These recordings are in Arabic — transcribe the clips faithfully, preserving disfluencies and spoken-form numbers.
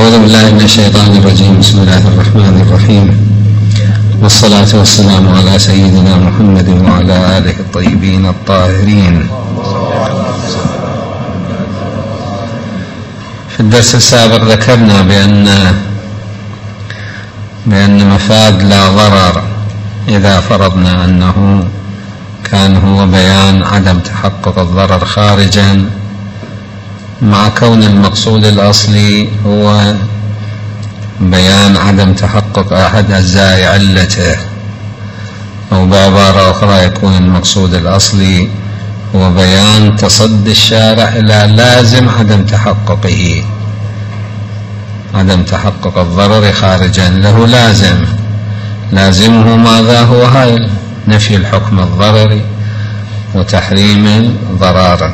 أعوذ بالله من الشيطان الرجيم. بسم الله الرحمن الرحيم، والصلاة والسلام على سيدنا محمد وعلى آله الطيبين الطاهرين. في الدرس السابق ذكرنا بأن بأن مفاد لا ضرر إذا فرضنا أنه كان هو بيان عدم تحقق الضرر خارجا، مع كون المقصود الأصلي هو بيان عدم تحقق أحد أجزاء علته، أو بعبارة أخرى يكون المقصود الأصلي هو بيان تصدي الشارع إلى لازم عدم تحققه، عدم تحقق الضرر خارجا له لازم، لازمه ماذا؟ هو هاي نفي الحكم الضرري وتحريم الضرر،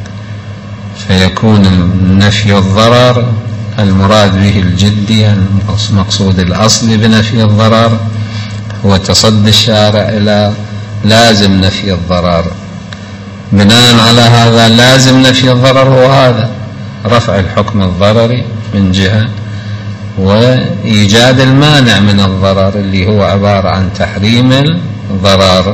فيكون نفي الضرر المراد به الجدي، المقصود الأصلي بنفي الضرر هو تصدي الشارع إلى لازم نفي الضرر. بناء على هذا لازم نفي الضرر هو هذا رفع الحكم الضرري من جهة، وإيجاد المانع من الضرر اللي هو عبارة عن تحريم الضرر.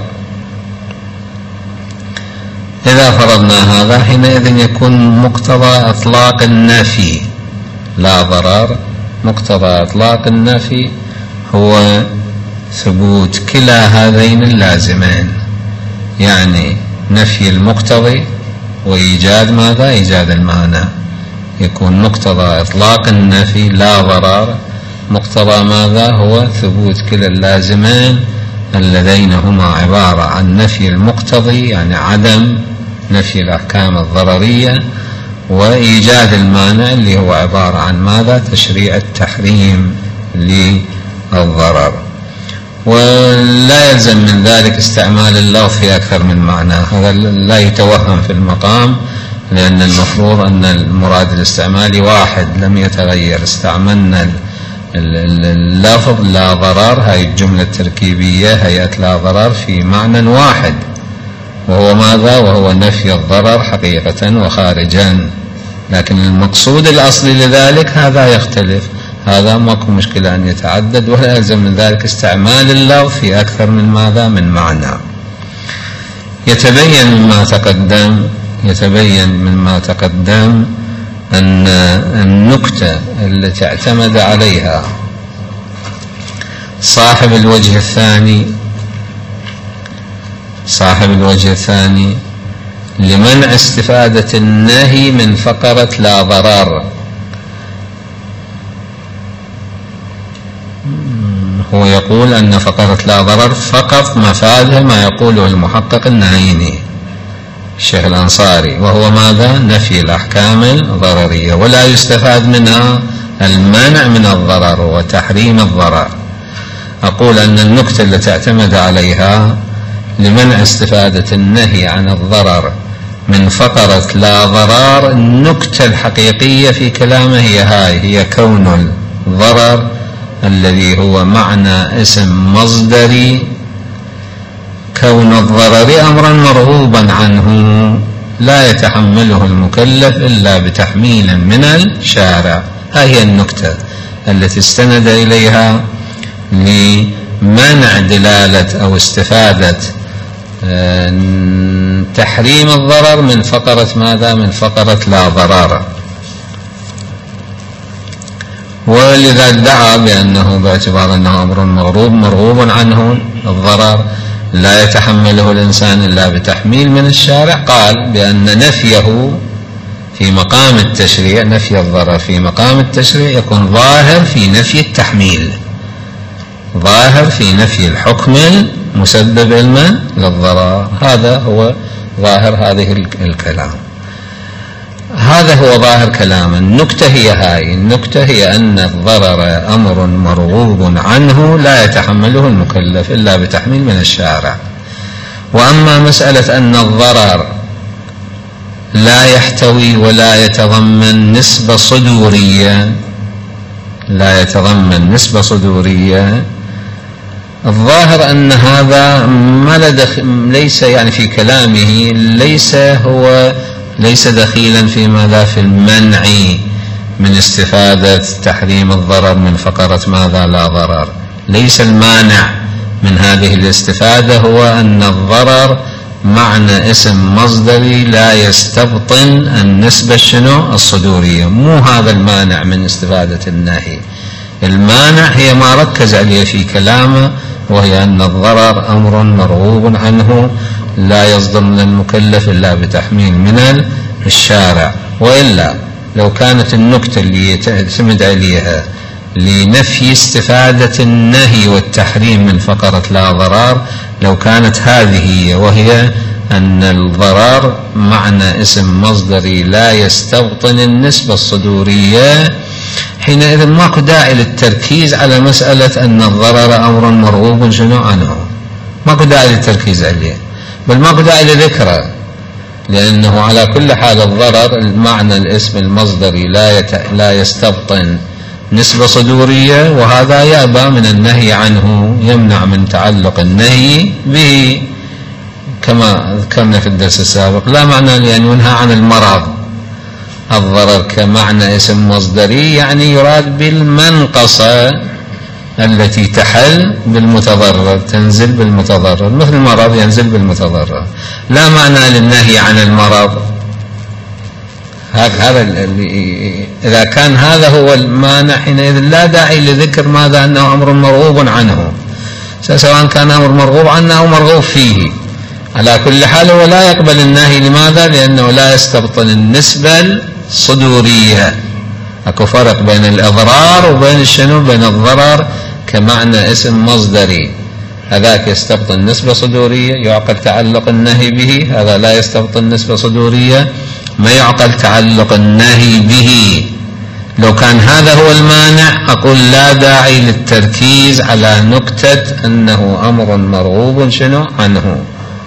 إذا فرضنا هذا حينئذ يكون مقتضى إطلاق النفي لا ضرر، مقتضى إطلاق النفي هو ثبوت كلا هذين اللازمين، يعني نفي المقتضي وإيجاد ماذا؟ إيجاد المانع. يكون مقتضى إطلاق النفي لا ضرر مقتضى ماذا؟ هو ثبوت كلا اللازمين اللذين هما عبارة عن نفي المقتضي يعني عدم نفي الأحكام الضررية، وإيجاد المانع اللي هو عبارة عن ماذا؟ تشريع التحريم للضرر. ولا يلزم من ذلك استعمال اللفظ في أكثر من معنى، هذا لا يتوهم في المقام، لأن المفروض أن المراد الاستعمالي واحد لم يتغير. استعملنا اللفظ لا ضرر، هاي الجملة التركيبية هيئة لا ضرر في معنى واحد، وهو ماذا؟ وهو نفي الضرر حقيقة وخارجا، لكن المقصود الأصلي لذلك هذا يختلف، هذا ماكو مشكلة أن يتعدد، ولا يلزم من ذلك استعمال اللفظ في أكثر من ماذا؟ من معنى. يتبين مما تقدم يتبين مما تقدم أن النكتة التي اعتمد عليها صاحب الوجه الثاني صاحب الوجه الثاني لمنع استفادة النهي من فقرة لا ضرر، هو يقول أن فقرة لا ضرر فقط مفادها ما يقوله المحقق النعيني الشيخ الأنصاري، وهو ماذا؟ نفي الأحكام الضررية، ولا يستفاد منها المنع من الضرر وتحريم الضرر. أقول أن النكتة التي اعتمد عليها لمنع استفادة النهي عن الضرر من فقرة لا ضرر، النكتة الحقيقية في كلامه هي هاي، هي كون الضرر الذي هو معنى اسم مصدري، كون الضرر أمرا مرغوبا عنه لا يتحمله المكلف إلا بتحميل من الشارع. هذه النكتة التي استند إليها لمنع دلالة أو استفادة تحريم الضرر من فقرة ماذا؟ من فقرة لا ضرر. ولذا ادعى بأنه باعتبار أنه أمر مغروب مرغوب عنه الضرر لا يتحمله الإنسان إلا بتحميل من الشارع، قال بأن نفيه في مقام التشريع، نفي الضرر في مقام التشريع يكون ظاهر في نفي التحميل، ظاهر في نفي الحكم المسبب علما للضرر. هذا هو ظاهر هذه الكلام، هذا هو ظاهر كلام. النكتة هي هاي، النكتة هي أن الضرر أمر مرغوب عنه لا يتحمله المكلف إلا بتحميل من الشارع. وأما مسألة أن الضرر لا يحتوي ولا يتضمن نسبة صدورية، لا يتضمن نسبة صدورية، الظاهر أن هذا ما ليس يعني في كلامه ليس هو ليس دخيلا في ماذا؟ في المنع من استفادة تحريم الضرر من فقرة ماذا لا ضرر. ليس المانع من هذه الاستفادة هو أن الضرر معنى اسم مصدري لا يستبطن النسبة الشنو الصدورية، مو هذا المانع من استفادة النهي. المانع هي ما ركز عليه في كلامه، وهي أن الضرر أمر مرغوب عنه لا يصدر من المكلف إلا بتحميل من الشارع. وإلا لو كانت النكتة اللي تعتمد عليها لنفي استفادة النهي والتحريم من فقرة لا ضرر، لو كانت هذه وهي أن الضرر معنى اسم مصدري لا يستبطن النسبة الصدورية، حينئذ ماكو داعي للتركيز على مسألة أن الضرر أمر مرغوب شنو عنه، ماكو داعي للتركيز عليه، بل ماكو داعي لذكره، لأنه على كل حال الضرر المعنى الاسم المصدري لا يت... لا يستبطن نسبة صدورية، وهذا يأبى من النهي عنه، يمنع من تعلق النهي به، كما ذكرنا في الدرس السابق. لا معنى لأن ينهى عن المرض. الضرر كمعنى اسم مصدري يعني يراد بالمنقصة التي تحل بالمتضرر، تنزل بالمتضرر، مثل المرض ينزل بالمتضرر. لا معنى للنهي عن المرض. هذا إذا كان هذا هو المانع حينئذ لا داعي لذكر ماذا أنه أمر مرغوب عنه، سواء كان أمر مرغوب عنه أو مرغوب فيه. على كل حال هو لا يقبل النهي. لماذا؟ لأنه لا يستبطن النسبة الصدورية. أكو فرق بين الإضرار وبين الشنو بين الضرر كمعنى اسم مصدري. هذاك يستبطن نسبة صدورية يعقل تعلق النهي به، هذا لا يستبطن نسبة صدورية ما يعقل تعلق النهي به. لو كان هذا هو المانع أقول لا داعي للتركيز على نكتة أنه أمر مرغوب شنو عنه،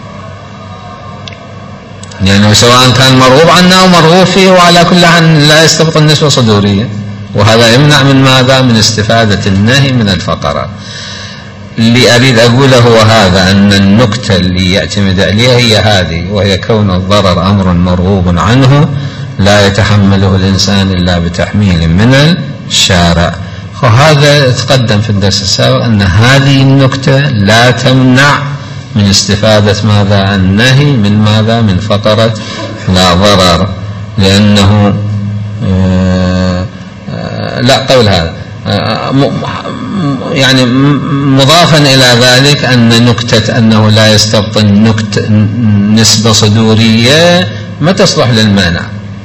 لأنه يعني سواء كان مرغوب عنه أو مرغوب فيه وعلى كل حال لا يستبطن نسبة صدورية، وهذا يمنع من ماذا؟ من استفادة النهي من الفقرة. اللي أريد أقوله هو هذا، أن النكتة اللي يعتمد عليها هي هذه، وهي كون الضرر أمر مرغوب عنه لا يتحمله الإنسان إلا بتحميل من الشارع. وهذا تقدم في الدرس السابق أن هذه النكتة لا تمنع من استفادة ماذا؟ النهي من ماذا؟ من فقرة لا ضرر، لأنه آآ آآ لا قول هذا يعني مضافا إلى ذلك أن نكتة أنه لا يستبطن نكتة نسبة صدورية ما تصلح للمانع.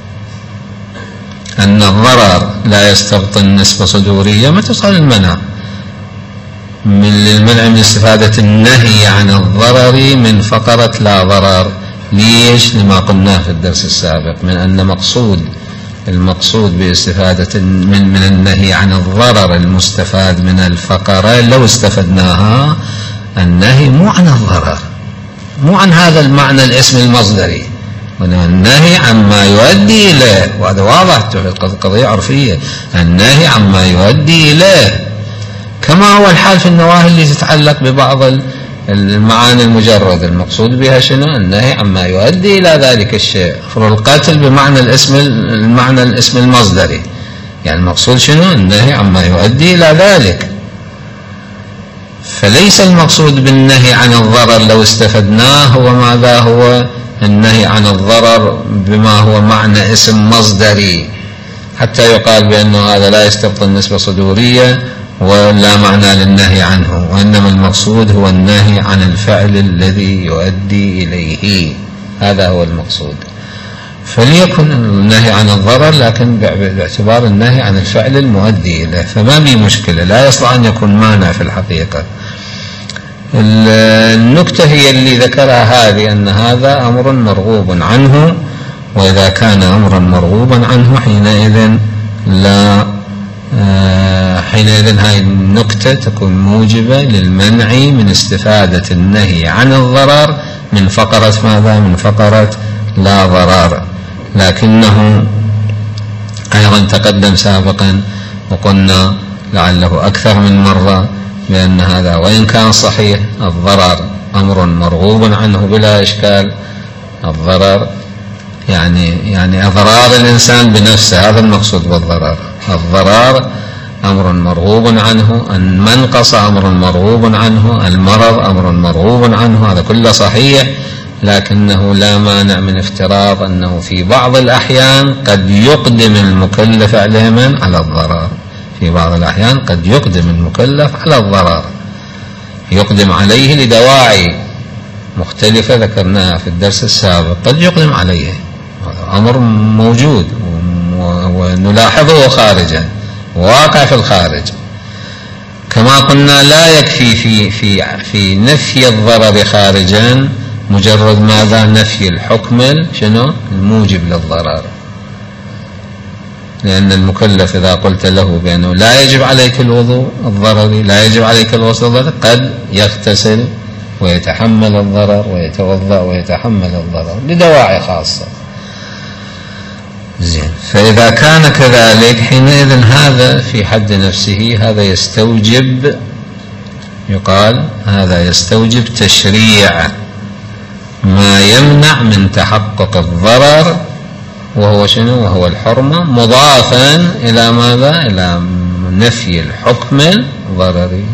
أن الضرر لا يستبطن نسبة صدورية ما تصلح للمنع، من المنع من استفادة النهي عن الضرر من فقرة لا ضرر. ليش؟ لما قلناه في الدرس السابق من أن مقصود المقصود باستفادة من من النهي عن الضرر المستفاد من الفقرة لو استفدناها النهي مو عن الضرر، مو عن هذا المعنى الاسم المصدري، النهي عما يؤدي إليه. وهذا واضح قضية عرفية، النهي عما يؤدي إليه، كما هو الحال في النواهي اللي تتعلق ببعض المعاني المجردة. المقصود بها شنو؟ النهي عما يؤدي إلى ذلك الشيء. القتل بمعنى الاسم المعنى الاسم المصدري، يعني المقصود شنو؟ النهي عما يؤدي إلى ذلك. فليس المقصود بالنهي عن الضرر لو استفدناه هو ماذا؟ هو النهي عن الضرر بما هو معنى اسم مصدري، حتى يقال بأنه هذا لا يستبطن نسبة صدورية ولا معنى للنهي عنه، وإنما المقصود هو النهي عن الفعل الذي يؤدي إليه، هذا هو المقصود. فليكن النهي عن الضرر لكن باعتبار النهي عن الفعل المؤدي إليه، فما بي مشكلة، لا يصلح أن يكون مانع في الحقيقة. النكتة هي اللي ذكرها هذه، أن هذا أمر مرغوب عنه، وإذا كان أمرا مرغوبا عنه حينئذ لا حينئذ هاي النكتة تكون موجبة للمنع من استفادة النهي عن الضرر من فقرة ماذا؟ من فقرة لا ضرر. لكنه أيضا تقدم سابقا وقلنا لعله أكثر من مرة بأن هذا وإن كان صحيح الضرر أمر مرغوب عنه بلا إشكال، الضرر يعني يعني أضرار الإنسان بنفسه، هذا المقصود بالضرر. الضرر أمر مرغوب عنه، المنقص أمر مرغوب عنه، المرض أمر مرغوب عنه، هذا كله صحيح، لكنه لا مانع من افتراض أنه في بعض الأحيان قد يقدم المكلف عليه من على الضرر. في بعض الأحيان قد يقدم المكلف على الضرر، يقدم عليه لدواعي مختلفة ذكرناها في الدرس السابق، قد يقدم عليه، هذا أمر موجود ونلاحظه خارجا، واقع في الخارج. كما قلنا لا يكفي في في في نفي الضرر خارجا مجرد ماذا؟ نفي الحكم شنو؟ الموجب للضرر. لأن المكلف إذا قلت له بأنه لا يجب عليك الوضوء الضرري، لا يجب عليك الغسل الضرري، قد يغتسل ويتحمل الضرر ويتوضأ ويتحمل الضرر لدواعي خاصة. زين، فإذا كان كذلك حينئذ هذا في حد نفسه هذا يستوجب، يقال هذا يستوجب تشريع ما يمنع من تحقق الضرر، وهو شنو؟ وهو الحرمة، مضافا إلى ماذا؟ إلى نفي الحكم الضرري.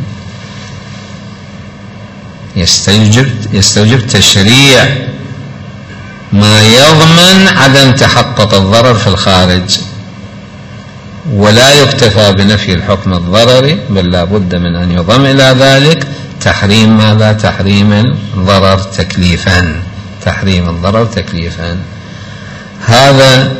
يستوجب يستوجب تشريع ما يضمن عدم تحقق الضرر في الخارج، ولا يكتفى بنفي الحكم الضرري، بل لا بد من أن يضم إلى ذلك تحريم ماذا؟ تحريم الضرر تكليفا، تحريم الضرر تكليفا. هذا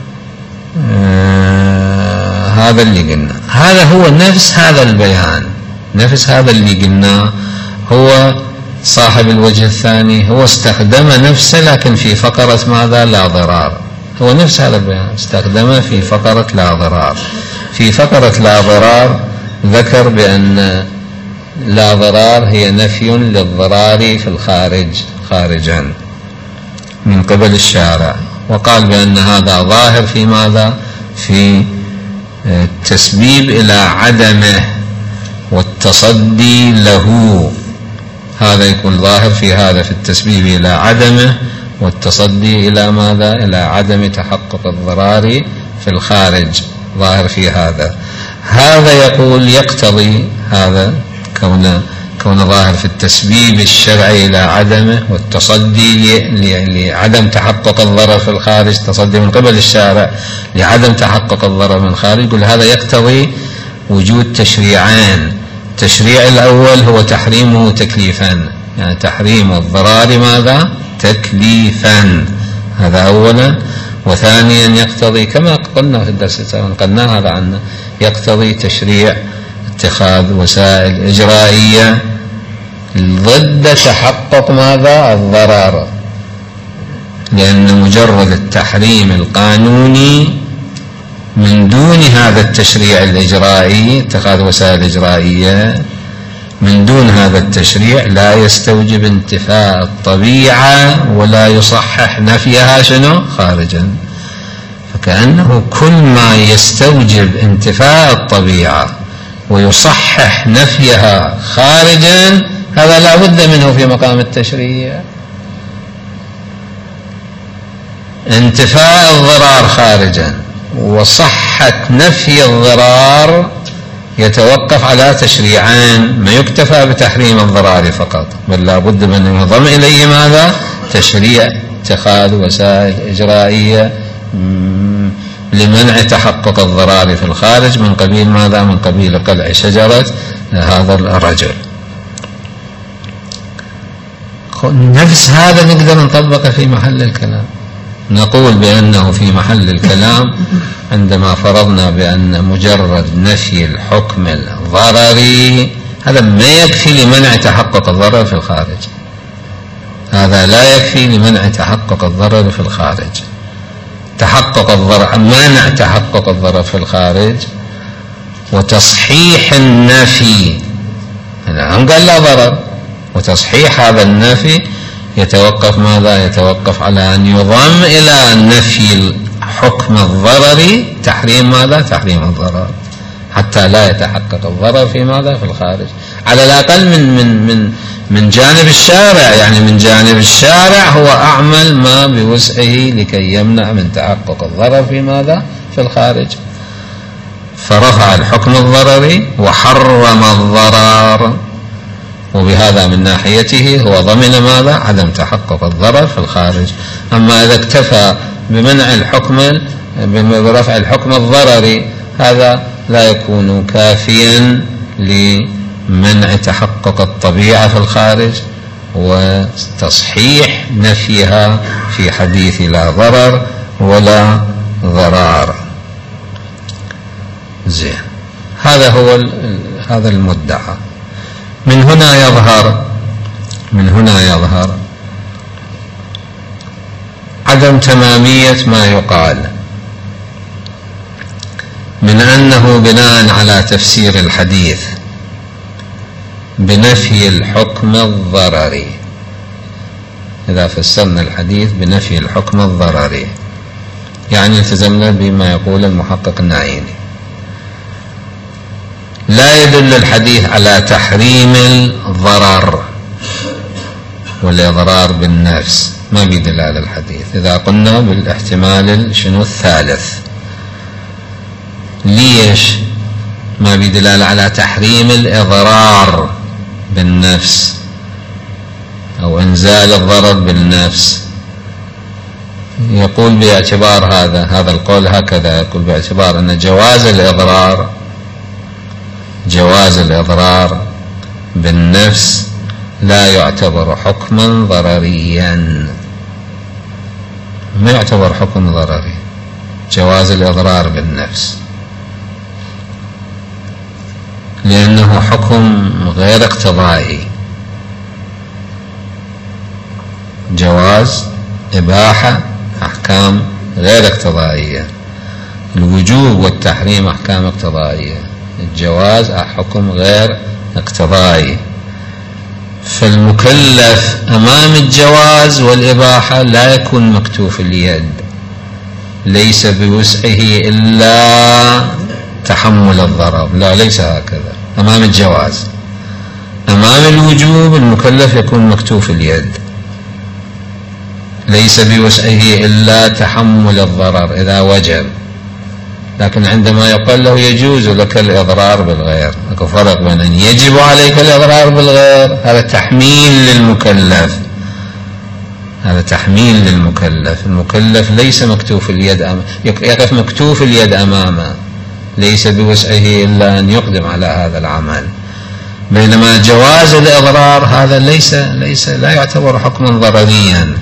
آه هذا اللي قلنا، هذا هو نفس هذا البيان، نفس هذا اللي قلناه. هو صاحب الوجه الثاني هو استخدم نفسه لكن في فقرة ماذا؟ لا ضرار. هو نفس هذا البيان استخدمه في فقرة لا ضرار. في فقرة لا ضرار ذكر بأن لا ضرار هي نفي للضرار في الخارج خارجا من قبل الشارع، وقال بأن هذا ظاهر في ماذا؟ في التسبيب إلى عدمه والتصدي له. هذا يكون ظاهر في هذا، في التسبيب إلى عدمه والتصدي إلى ماذا؟ إلى عدم تحقق الضرار في الخارج، ظاهر في هذا. هذا يقول يقتضي هذا كون كون ظاهر في التسبيب الشرعي إلى عدمه والتصدي لعدم تحقق الضرر في الخارج، تصدي من قبل الشارع لعدم تحقق الضرر من الخارج. يقول هذا يقتضي وجود تشريعان. التشريع الأول هو تحريمه تكليفا، يعني تحريم الضرار ماذا؟ تكليفا، هذا أولا. وثانيا يقتضي كما قلنا في الدرس السابق، قلنا هذا عنه، يقتضي تشريع اتخاذ وسائل إجرائية ضد تحقق ماذا؟ الضرر. لأن مجرد التحريم القانوني من دون هذا التشريع الإجرائي، اتخاذ وسائل إجرائية، من دون هذا التشريع لا يستوجب انتفاء الطبيعة ولا يصحح نفيها شنو؟ خارجا. فكأنه كل ما يستوجب انتفاء الطبيعة ويصحح نفيها خارجا هذا لا بد منه في مقام التشريع. انتفاء الضرار خارجا وصحة نفي الضرار يتوقف على تشريعان، ما يكتفى بتحريم الضرار فقط، بل لا بد من أن ينضم إليه ماذا؟ تشريع اتخاذ وسائل إجرائية لمنع تحقق الضرار في الخارج، من قبيل ماذا؟ من قبيل قلع شجرة هذا الرجل. نفس هذا نقدر نطبقه في محل الكلام، نقول بأنه في محل الكلام عندما فرضنا بأن مجرد نفي الحكم الضرري هذا ما يكفي لمنع تحقق الضرر في الخارج، هذا لا يكفي لمنع تحقق الضرر في الخارج. تحقق الضرر، منع تحقق الضرر في الخارج وتصحيح النفي، هم قال لا ضرر، وتصحيح هذا النفي يتوقف ماذا؟ يتوقف على أن يضم إلى نفي حكم الضرر تحريم ماذا؟ تحريم الضرر، حتى لا يتحقق الضرر في ماذا؟ في الخارج، على الأقل من من من من جانب الشارع، يعني من جانب الشارع هو أعمل ما بوسعه لكي يمنع من تحقق الضرر في ماذا؟ في الخارج، فرفع الحكم الضرري وحرم الضرر، وبهذا من ناحيته هو ضمن ماذا؟ عدم تحقق الضرر في الخارج. أما إذا اكتفى بمنع الحكم برفع الحكم الضرري هذا لا يكون كافيا لمنع تحقق الطبيعة في الخارج وتصحيح نفيها في حديث لا ضرر ولا ضرار. زين، هذا هو هذا المدعى. من هنا يظهر من هنا يظهر عدم تمامية ما يقال من أنه بناء على تفسير الحديث بنفي الحكم الضرري، إذا فسرنا الحديث بنفي الحكم الضرري يعني التزمنا بما يقول المحقق النعيمي، لا يدل الحديث على تحريم الضرر والإضرار بالنفس، ما بيدل على الحديث. إذا قلنا بالاحتمال شنو الثالث، ليش ما بيدل على تحريم الإضرار بالنفس أو إنزال الضرر بالنفس؟ يقول باعتبار هذا هذا القول هكذا، يقول باعتبار أن جواز الإضرار جواز الإضرار بالنفس لا يعتبر حكما ضرريا، ما يعتبر حكم ضرري جواز الإضرار بالنفس، لأنه حكم غير اقتضائي، جواز إباحة أحكام غير اقتضائية، الوجوب والتحريم أحكام اقتضائية، الجواز حكم غير اقتضائي. فالمكلف أمام الجواز والإباحة لا يكون مكتوف اليد، ليس بوسعه إلا تحمل الضرر، لا ليس هكذا. أمام الجواز، أمام الوجوب المكلف يكون مكتوف اليد، ليس بوسعه إلا تحمل الضرر إذا وجب. لكن عندما يقال له يجوز لك الإضرار بالغير، اكو فرق بين أن يجب عليك الإضرار بالغير، هذا تحميل للمكلف، هذا تحميل للمكلف. المكلف ليس مكتوف اليد أمامه، يقف مكتوف اليد أمامه، ليس بوسعه إلا أن يقدم على هذا العمل. بينما جواز الإضرار هذا ليس ليس لا يعتبر حكما ضرريا.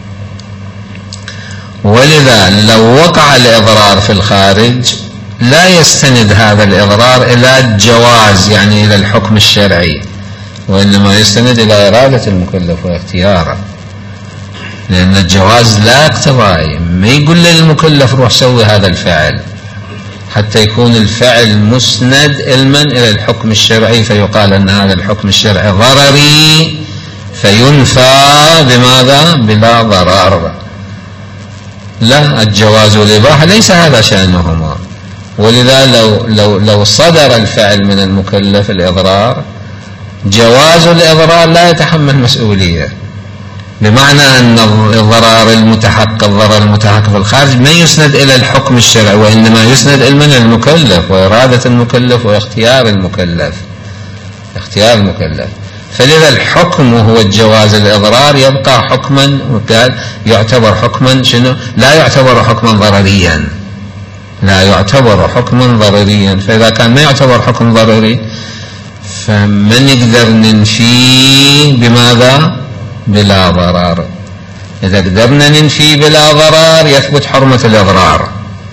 ولذا لو وقع الإضرار في الخارج لا يستند هذا الإضرار إلى الجواز، يعني إلى الحكم الشرعي، وإنما يستند إلى إرادة المكلف واختياره، لأن الجواز لا اقتضائي، ما يقول للمكلف روح سوي هذا الفعل، حتى يكون الفعل مسند علما إلى الحكم الشرعي، فيقال أن هذا الحكم الشرعي ضرري فينفى بماذا؟ بلا ضرر. لا، الجواز والإباحة ليس هذا شأنهما. ولذا لو لو لو صدر الفعل من المكلف الإضرار، جواز الإضرار لا يتحمل مسؤولية، بمعنى أن الضرر المتحقق الضرر المتحقق في الخارج ما يسند إلى الحكم الشرعي، وإنما يسند إلى من المكلف وإرادة المكلف واختيار المكلف اختيار المكلف. فلذا الحكم هو الجواز الإضرار يبقى حكما، وقال يعتبر حكما شنو؟ لا يعتبر حكما ضرريا، لا يعتبر حكما ضرريا. فإذا كان ما يعتبر حكم ضرري فما نقدر ننفيه بماذا؟ بلا ضرر. إذا قدرنا ننفي بلا ضرر يثبت حرمة الإضرار،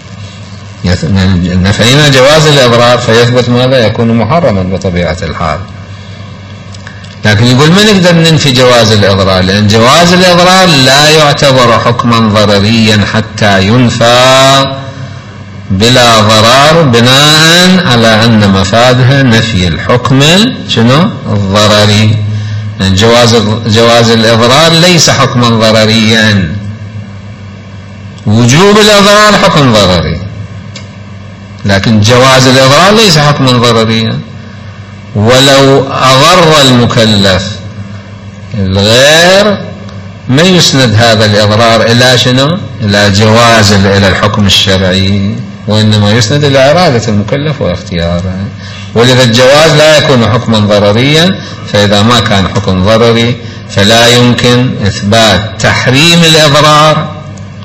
نفينا جواز الإضرار فيثبت ماذا؟ يكون محرما بطبيعة الحال. لكن يقول ما نقدر ننفي جواز الإضرار، لأن جواز الإضرار لا يعتبر حكما ضرريا حتى ينفى بلا ضرر، بناء على أن مفادها نفي الحكم شنو؟ الضرري. يعني جواز جواز الإضرار ليس حكما ضرريا، وجوب الإضرار حكم ضرري، لكن جواز الإضرار ليس حكما ضرريا. ولو أضر المكلف الغير ما يسند هذا الإضرار إلى شنو؟ إلى جواز إلى الحكم الشرعي، وإنما يسند إلى إرادة المكلف واختياره. ولذا الجواز لا يكون حكما ضرريا، فإذا ما كان حكم ضرري فلا يمكن إثبات تحريم الإضرار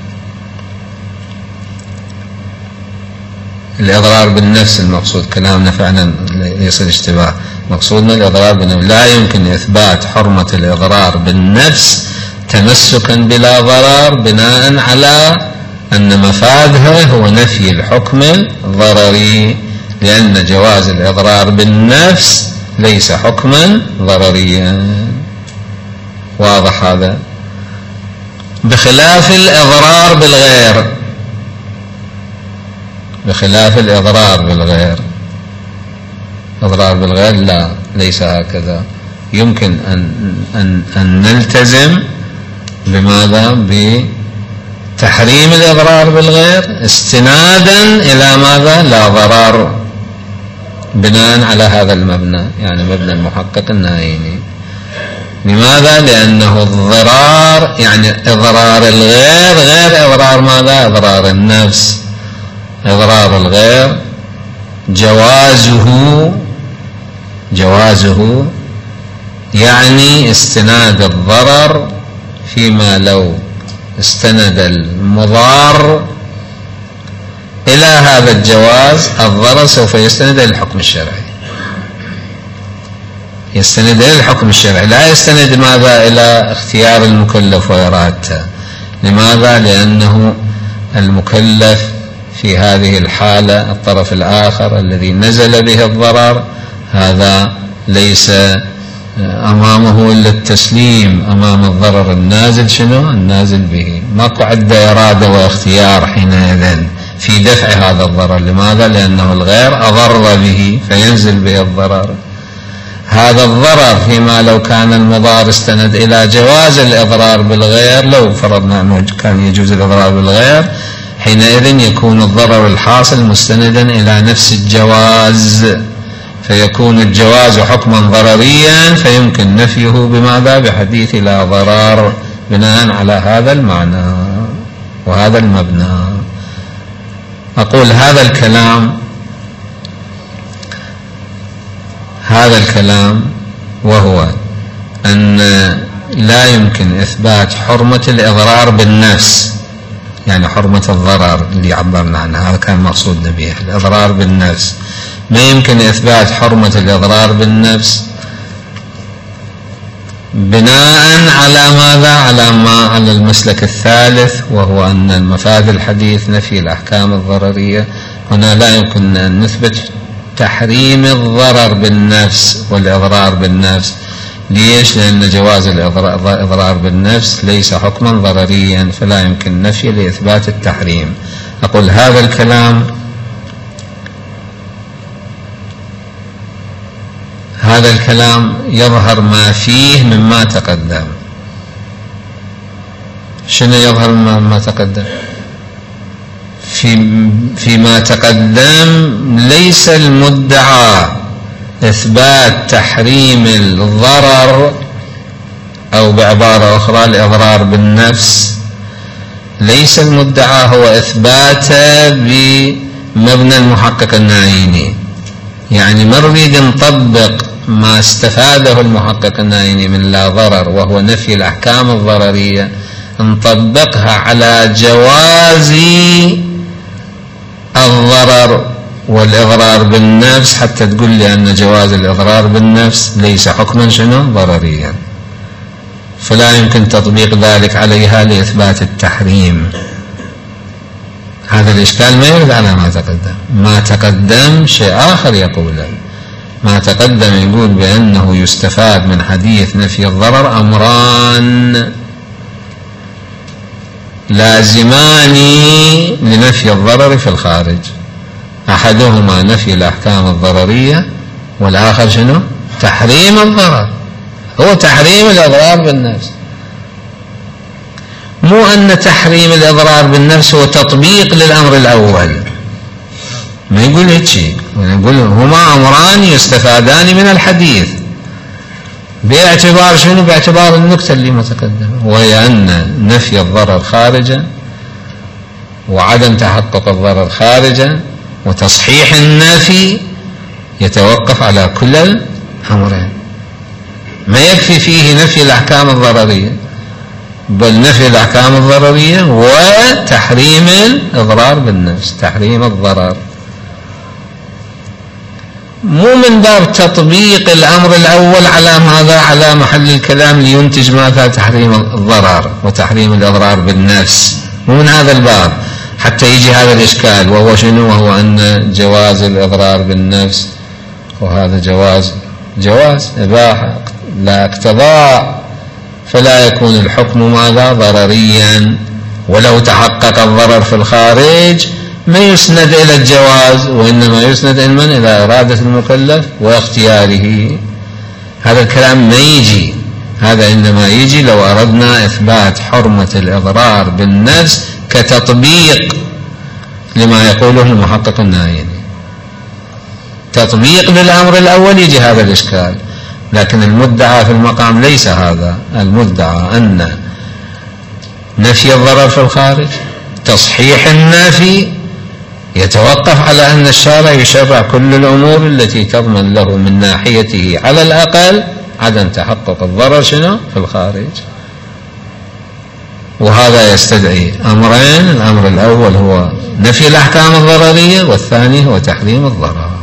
الإضرار بالنفس. المقصود كلامنا فعلا يصير اشتباه، مقصودنا الإضرار بالنفس. لا يمكن إثبات حرمة الإضرار بالنفس تمسكا بلا ضرر بناء على أن مفادها هو نفي الحكم الضرري، لأن جواز الإضرار بالنفس ليس حكما ضرريا. واضح هذا؟ بخلاف الإضرار بالغير، بخلاف الإضرار بالغير، إضرار بالغير لا، ليس هكذا. يمكن أن, أن, أن نلتزم بماذا؟ بتحريم الإضرار بالغير استنادا إلى ماذا؟ لا ضرر، بناء على هذا المبنى، يعني مبنى المحقق النهيني. لماذا؟ لأنه الضرار يعني إضرار الغير غير إضرار ماذا؟ إضرار النفس. إضرار الغير جوازه جوازه يعني استناد الضرر، فيما لو استند المضار إلى هذا الجواز الضرر سوف يستند إلى الحكم الشرعي، يستند إلى الحكم الشرعي، لا يستند ماذا؟ إلى اختيار المكلف وإرادته. لماذا؟ لأنه المكلف في هذه الحالة الطرف الآخر الذي نزل به الضرر هذا ليس أمامه إلا التسليم أمام الضرر النازل شنو؟ النازل به. ماكو عنده إرادة واختيار حينئذ في دفع هذا الضرر. لماذا؟ لأنه الغير أضر به فينزل به الضرر. هذا الضرر فيما لو كان المضار استند إلى جواز الإضرار بالغير، لو فرضنا أنه كان يجوز الإضرار بالغير، حينئذ يكون الضرر الحاصل مستندا إلى نفس الجواز، فيكون الجواز حكما ضرريا فيمكن نفيه بماذا؟ بحديث لا ضرر، بناء على هذا المعنى وهذا المبنى. أقول هذا الكلام هذا الكلام وهو أن لا يمكن إثبات حرمة الإضرار بالنفس، يعني حرمة الضرر اللي عبرنا عنها، هذا كان مقصودنا به الإضرار بالنفس. ما يمكن إثبات حرمة الإضرار بالنفس بناء على ماذا؟ على ما على المسلك الثالث، وهو أن المفاد الحديث نفي الأحكام الضررية. هنا لا يمكن أن نثبت تحريم الضرر بالنفس والإضرار بالنفس. ليش؟ لأن جواز الإضرار بالنفس ليس حكما ضرريا، فلا يمكن نفي لإثبات التحريم. أقول هذا الكلام هذا الكلام يظهر ما فيه مما تقدم. شنو يظهر مما تقدم؟ في فيما تقدم ليس المدعى إثبات تحريم الضرر، أو بعبارة أخرى الإضرار بالنفس، ليس المدعى هو إثباته بمبنى المحقق النعيني. يعني ما نريد نطبق ما استفاده المحقق النعيني من لا ضرر وهو نفي الأحكام الضررية، نطبقها على جواز الضرر والإضرار بالنفس، حتى تقول لي أن جواز الإضرار بالنفس ليس حكما شنو؟ ضرريا. فلا يمكن تطبيق ذلك عليها لإثبات التحريم. هذا الإشكال ما يرد على ما تقدم. ما تقدم شيء آخر يقوله. ما تقدم يقول بأنه يستفاد من حديث نفي الضرر أمران لازمان لنفي الضرر في الخارج، أحدهما نفي الأحكام الضررية، والآخر شنو؟ تحريم الضرر، هو تحريم الإضرار بالنفس. مو أن تحريم الإضرار بالنفس هو تطبيق للأمر الأول، ما يقول هيك شيء، يقول هما أمران يستفادان من الحديث. باعتبار شنو؟ باعتبار النكتة اللي متقدمة، وهي أن نفي الضرر خارجا وعدم تحقق الضرر خارجا وتصحيح النافي يتوقف على كل الأمرين. ما يكفي فيه نفي الأحكام الضررية، بل نفي الأحكام الضررية وتحريم الإضرار بالنفس، تحريم الضرر، مو من باب تطبيق الأمر الأول على ماذا؟ على محل الكلام لينتج ماذا؟ تحريم الضرر وتحريم الإضرار بالنفس، مو من هذا الباب حتى يجي هذا الإشكال، وهو شنو؟ وهو أن جواز الإضرار بالنفس، وهذا جواز جواز إباحة لا اقتضاء، فلا يكون الحكم ماذا؟ ضرريا، ولو تحقق الضرر في الخارج ما يسند إلى الجواز، وإنما يسند إلى من؟ إلى إرادة المكلف واختياره. هذا الكلام ما يجي، هذا إنما يجي لو أردنا إثبات حرمة الإضرار بالنفس كتطبيق لما يقوله المحقق النايني، تطبيق للأمر الأول يجي هذا الإشكال. لكن المدعى في المقام ليس هذا، المدعى أن نفي الضرر في الخارج، تصحيح النافي، يتوقف على أن الشارع يشرع كل الأمور التي تضمن له من ناحيته على الأقل عدم تحقق الضرر شنو؟ في الخارج. وهذا يستدعي أمرين، الأمر الأول هو نفي الأحكام الضررية، والثاني هو تحريم الضرر.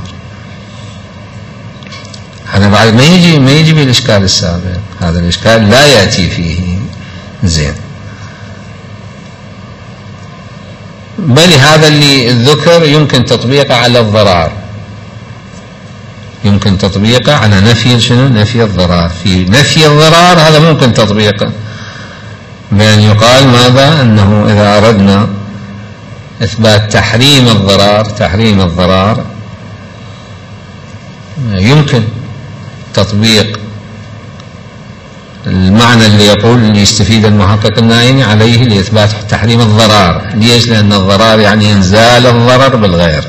هذا بعد ما يجي ما يجي بالإشكال السابق، هذا الإشكال لا يأتي فيه زين. بل هذا اللي ذكر يمكن تطبيقه على الضرر، يمكن تطبيقه على نفي شنو؟ نفي الضرر. في نفي الضرر هذا ممكن تطبيقه بأن يقال ماذا؟ أنه إذا أردنا إثبات تحريم الضرر، تحريم الضرر يمكن تطبيق المعنى اللي يقول اللي يستفيد المحقق النايني عليه لإثبات تحريم الضرر. ليش؟ لأن الضرر يعني إنزال الضرر بالغير،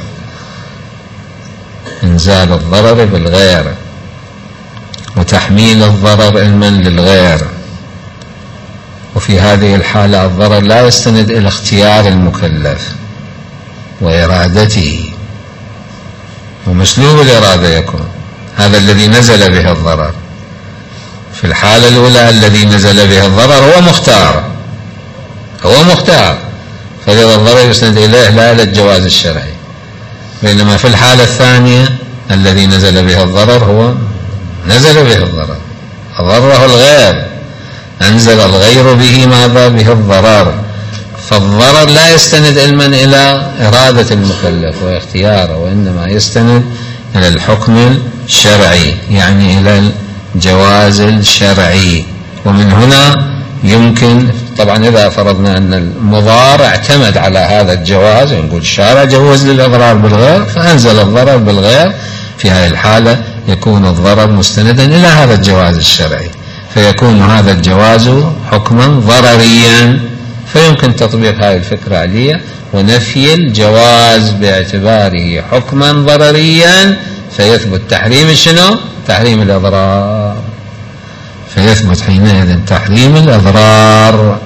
إنزال الضرر بالغير وتحميل الضرر علما للغير، وفي هذه الحالة الضرر لا يستند إلى اختيار المكلف وإرادته، ومسلوب الإرادة يكون هذا الذي نزل به الضرر. في الحالة الأولى الذي نزل به الضرر هو مختار، هو مختار، فلذا الضرر يسند إليه لا إلى الجواز الشرعي. بينما في الحالة الثانية الذي نزل به الضرر هو نزل به الضرر، أضره الغير، أنزل الغير به ماذا؟ به الضرر. فالضرر لا يستند علما إلى إرادة المكلف واختياره، وإنما يستند إلى الحكم الشرعي، يعني إلى الجواز الشرعي. ومن هنا يمكن طبعا إذا فرضنا أن المضار اعتمد على هذا الجواز، نقول الشارع جوز للإضرار بالغير فأنزل الضرر بالغير، في هذه الحالة يكون الضرر مستندا إلى هذا الجواز الشرعي، فيكون هذا الجواز حكما ضرريا. فيمكن تطبيق هذه الفكرة عليه ونفي الجواز باعتباره حكما ضرريا، فيثبت تحريم شنو؟ تحريم الإضرار، فيثبت حينئذ تحريم الإضرار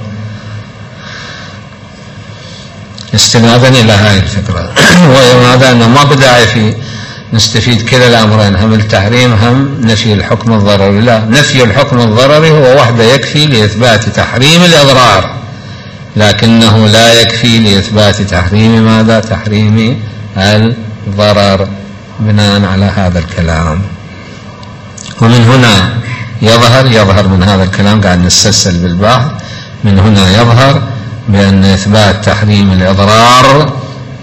استنادا إلى هذه الفكرة. وماذا؟ أنه ما بداعي في نستفيد كلا الأمرين، هم التحريم هم نفي الحكم الضرري. لا، نفي الحكم الضرري هو وحده يكفي لإثبات تحريم الإضرار، لكنه لا يكفي لإثبات تحريم ماذا؟ تحريم الضرر، بناء على هذا الكلام. ومن هنا يظهر يظهر من هذا الكلام قاعد نستسهل بالبحث، من هنا يظهر بأن إثبات تحريم الإضرار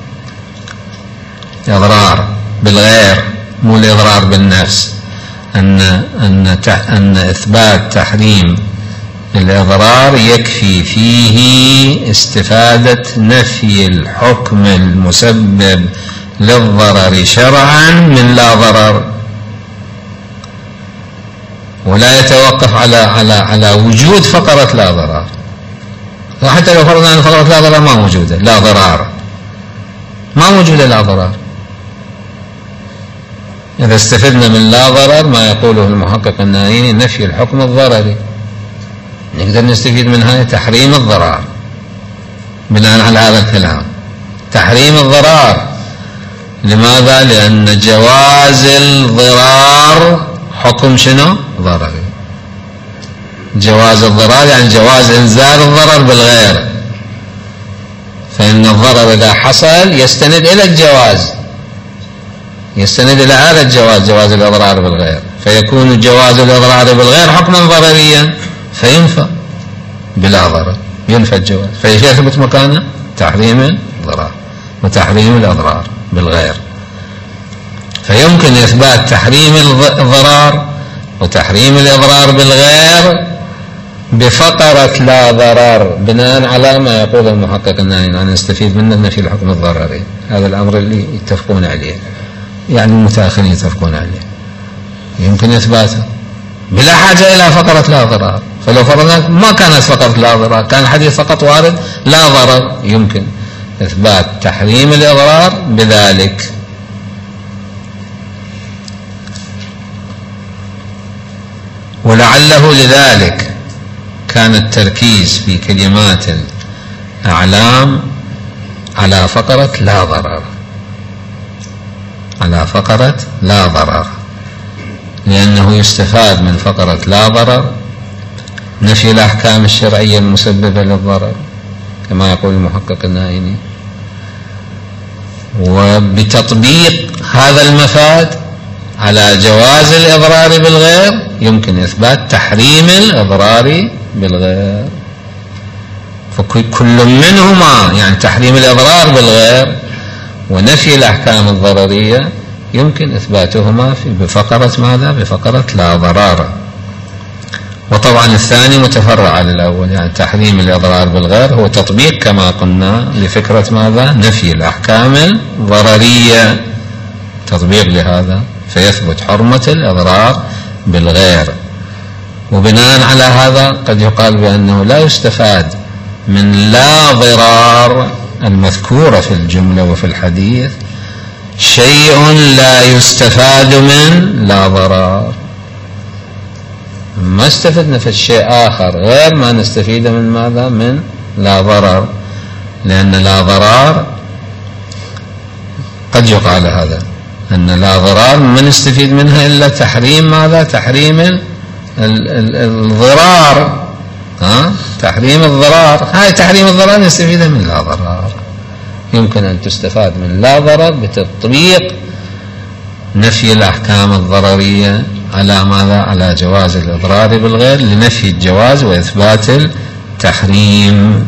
إضرار بالغير مو الإضرار بالنفس، أن أن أن إثبات تحريم الإضرار يكفي فيه استفادة نفي الحكم المسبب للضرر شرعا من لا ضرر، ولا يتوقف على على على وجود فقرة لا ضرر. وحتى لو فرضنا أن فقرة لا ضرر ما موجودة، لا ضرر ما موجودة، لا ضرر، إذا استفدنا من لا ضرر ما يقوله المحقق النائيني نفي الحكم الضرري، نقدر نستفيد من هذا تحريم الضرر بناء على هذا الكلام. تحريم الضرر لماذا؟ لأن جواز الضرار حكم شنو؟ ضرري. جواز الضرار يعني جواز إنزال الضرر بالغير، فإن الضرر إذا حصل يستند إلى الجواز، يستند إلى هذا الجواز، جواز الإضرار بالغير، فيكون جواز الإضرار بالغير حكما ضرريا فينفى بلا ضرر، ينفى الجواز، فيثبت مكانه تحريم الضرر وتحريم الإضرار بالغير. فيمكن إثبات تحريم الضرر وتحريم الإضرار بالغير بفقرة لا ضرر بناء على ما يقول المحقق النائي، أن نستفيد منه نفي الحكم الضرري. هذا الأمر اللي يتفقون عليه، يعني المتأخرين يتفقون عليه، يمكن إثباته بلا حاجة إلى فقرة لا ضرر. فلو فرضنا ما كانت فقرة لا ضرر، كان الحديث فقط وارد لا ضرر، يمكن إثبات تحريم الإضرار بذلك. ولعله لذلك كان التركيز في كلمات الأعلام على فقرة لا ضرر، على فقرة لا ضرر، لأنه يستفاد من فقرة لا ضرر نفي الأحكام الشرعية المسببة للضرر كما يقول المحقق النائيني، وبتطبيق هذا المفاد على جواز الإضرار بالغير يمكن إثبات تحريم الإضرار بالغير. فكل منهما يعني تحريم الإضرار بالغير ونفي الأحكام الضررية يمكن إثباتهما في بفقرة ماذا؟ بفقرة لا ضرر. وطبعا الثاني متفرع عن الأول، يعني تحريم الإضرار بالغير هو تطبيق كما قلنا لفكرة ماذا؟ نفي الأحكام الضررية، تطبيق لهذا فيثبت حرمة الإضرار بالغير. وبناء على هذا قد يقال بأنه لا يستفاد من لا ضرار المذكورة في الجملة وفي الحديث شيء لا يستفاد من لا ضرار. ما استفدنا في الشيء آخر غير ما نستفيد من ماذا؟ من لا ضرر، لأن لا ضرار قد يقال هذا أن لا ضرار ما نستفيد منها إلا تحريم ماذا؟ تحريم الضرار، ها؟ تحريم الضرار، هاي تحريم الضرار نستفيد من لا ضرار. يمكن أن تستفاد من لا ضرر بتطبيق نفي الأحكام الضررية على ماذا؟ على جواز الإضرار بالغير لنفي الجواز وإثبات التحريم.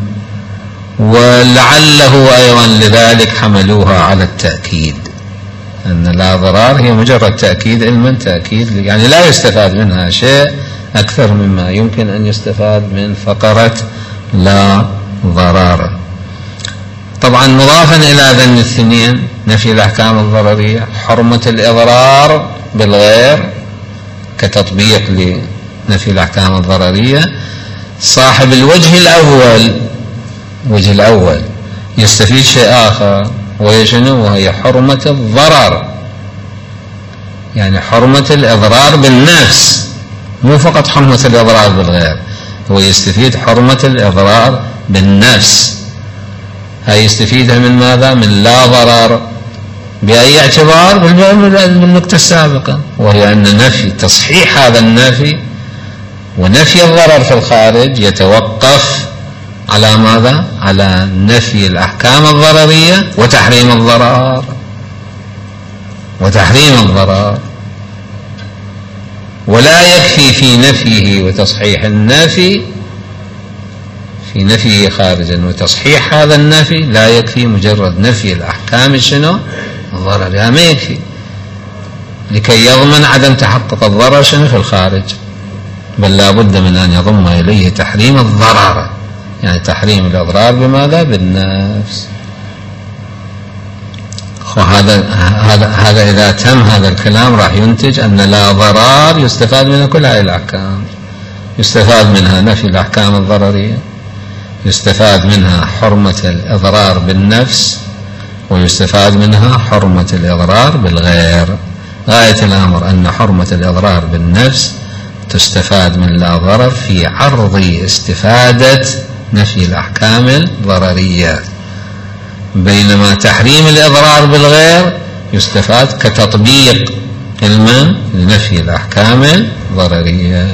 ولعله أيضا لذلك حملوها على التأكيد، أن لا ضرار هي مجرد تأكيد علما، تأكيد يعني لا يستفاد منها شيء أكثر مما يمكن أن يستفاد من فقرة لا ضرار. طبعا مضافا إلى ذن الاثنين نفي الأحكام الضررية حرمة الإضرار بالغير كتطبيق لنفي الأحكام الضررية، صاحب الوجه الأول الوجه الأول يستفيد شيء آخر وهي شنو؟ وهي حرمة الضرر، يعني حرمة الإضرار بالنفس، مو فقط حرمة الإضرار بالغير، هو يستفيد حرمة الإضرار بالنفس. هاي يستفيدها من ماذا؟ من لا ضرر. بأي اعتبار؟ بالنقطة السابقة، وهي أن نفي تصحيح هذا النفي ونفي الضرر في الخارج يتوقف على ماذا؟ على نفي الأحكام الضررية وتحريم الضرر وتحريم الضرر. ولا يكفي في نفيه وتصحيح النفي، في نفيه خارجا وتصحيح هذا النفي لا يكفي مجرد نفي الأحكام شنو؟ الضرر، يعني ما يكفي لكي يضمن عدم تحقق الضرر شنو؟ في الخارج، بل لا بد من أن يضم إليه تحريم الضرر، يعني تحريم الإضرار بماذا؟ بالنفس. وهذا هذا هذا إذا تم هذا الكلام راح ينتج أن لا ضرار يستفاد منها كل هذه الأحكام، يستفاد منها نفي الأحكام الضررية، يستفاد منها حرمة الإضرار بالنفس، ويستفاد منها حرمة الإضرار بالغير. غاية الأمر أن حرمة الإضرار بالنفس تستفاد من لا ضرر في عرض استفادة نفي الأحكام الضررية، بينما تحريم الإضرار بالغير يستفاد كتطبيق علما لنفي الأحكام الضررية،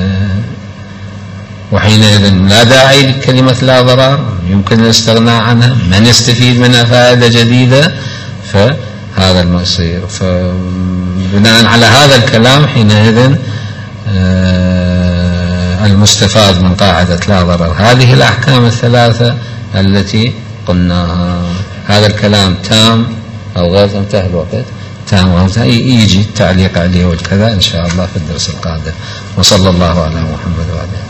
وحينئذ لا داعي لكلمة لا ضرر، يمكن الاستغناء عنها، ما نستفيد منها فائدة جديدة، فهذا المصير. فبناء على هذا الكلام حينئذ المستفاد من قاعدة لا ضرر هذه الأحكام الثلاثة التي قلناها. هذا الكلام تام أو غير تام؟ انتهى الوقت. تام أو غير يجي التعليق عليه والكذا إن شاء الله في الدرس القادم. وصلى الله على محمد وعلى آله.